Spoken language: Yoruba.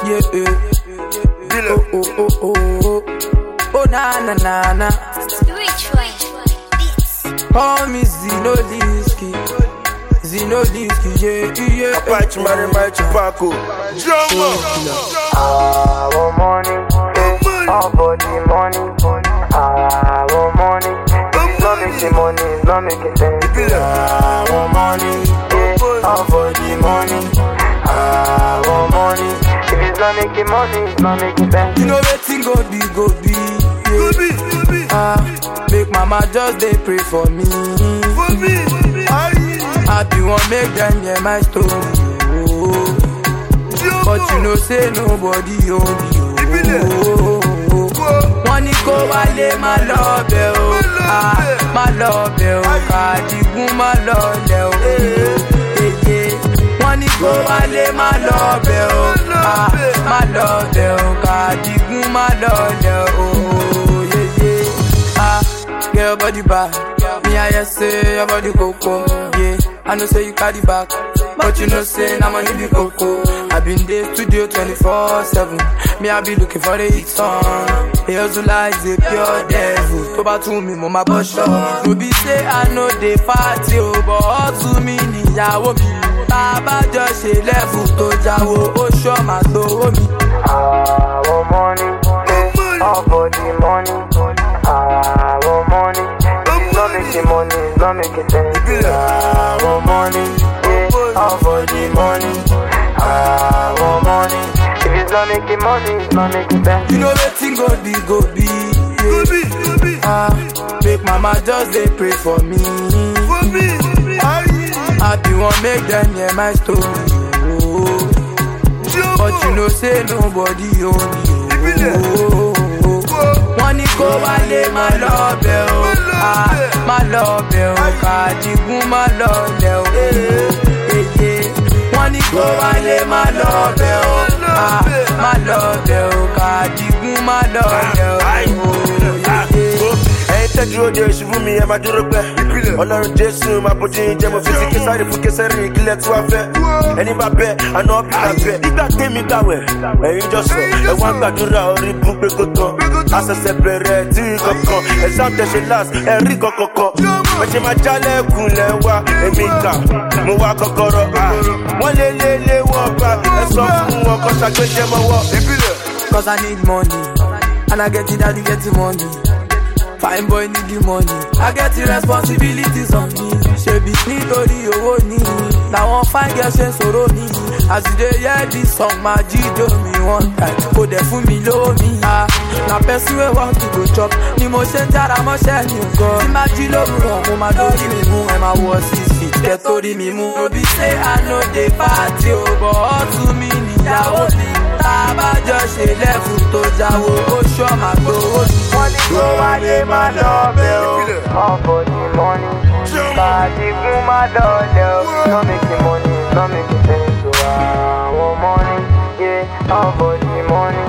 Oh na na na na. Call me Zinoliski, yeah. Apache Marima Chupaco. I want money, all for the money. I want money, not making money, not making sense. I want money, all for the money. I want money, if it's not making money, it's not making sense. You know wetin go be, make mama just dey pray for me. I be one make them hear my story, oh. But you know say nobody only, oh. Wọ́n ní kó wálé má lọ bẹ̀ o, má lọ bẹ̀ o, Kàdìgún má lọ lẹ̀ o, wọ́n ní kó wálé má lọ bẹ̀ o, má lọ bẹ̀ o, Kàdìgún má lọ lẹ̀ o, get your body back, me I hear say your body coco, yeah. I know say you carry back, but you know say na money be coco. I been there studio 24/7. Me I be looking for the hit song. The hustle is a pure devil. Tó bá tún mi mo ma bọ́ ṣọ́. No be say I know the party o, but hustle mi níyàwó mi. Bàbá jọ ṣe level tó jáwó, ó ṣọ́ máa gbowó mi. I want money, all for the money. I want money, it's not making money, it's not making sense. I want money, all for the money. I want money, if it's not making money, it's not making sense. You know wetin go be, make mama just dey pray for me. I be one make them hear my story, oh. But you know say nobody only, oh. Wọ́n ní kó wálé má lọ bẹ̀ o, má lọ bẹ̀ o, Kàdìgún má lọ lẹ̀ o, wọ́n ní kó wálé má lọ bẹ̀ o, má lọ bẹ̀ o, Kàdìgún má lọ lẹ̀ o. Dúró de ìṣubú mi ẹ máa dúró pẹ́. Ọlọ́run Jésù máa bójú yín jẹ́ mo fi ti késàrì fún késàrì ìkílẹ̀ tí wàá fẹ́. Ẹni bá bẹ́ àná bí bá bẹ́. Nígbà tèmi gbàwẹ̀ ẹ̀yin jọ sọ ẹ̀wọ̀n gbàdúrà orí bú pé kó tán. Àṣẹ̀ṣẹ̀ bẹ̀rẹ̀ tí kankan ẹ̀sán tẹ̀sẹ̀ last ẹ̀rí kankan. Bẹ̀ṣẹ̀ máa jálẹ̀kùn lẹ̀ wá èmi kà mo wá kọ́kọ́rọ́. Wọ́n lé wọ́n bá ẹ sọ fún wọn kọ́ ṣàgbéjẹ́ mọ́wọ́. Cause I need money, and I get it, daddy get the money. Fine boy need the money, I get the responsibilities on me. Ṣebí nítorí owó ni, na one fine girl ṣe sọ̀rọ̀ mi. As you dey hear this song, ma jíjó mi one time, kò dẹ̀ fún mi lówó mi. Na person wey want to go chop, ni mo ṣe ń jára mọ́ṣẹ́ mi gan. Tí má jí lówùrọ̀, mo máa lórí mi mú, ẹ máa wọ 6 feet, kẹ́ torí mi mú. No be say I no dey party o, but hustle mi níyàwó mi. Tábàjọ ṣe lẹ́fù tó jáwó, ó ṣọ́ máa gbowó mi. Wọ́n ní kó wálé má lọ bẹ̀ o, all for the money. Kàdìgún má lọ lẹ̀ o, not making money, not making sense. So I want money, all for the money.